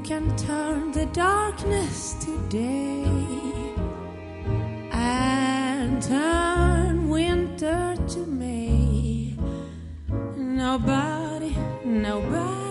can turn the darkness to day and turn winter to May. Nobody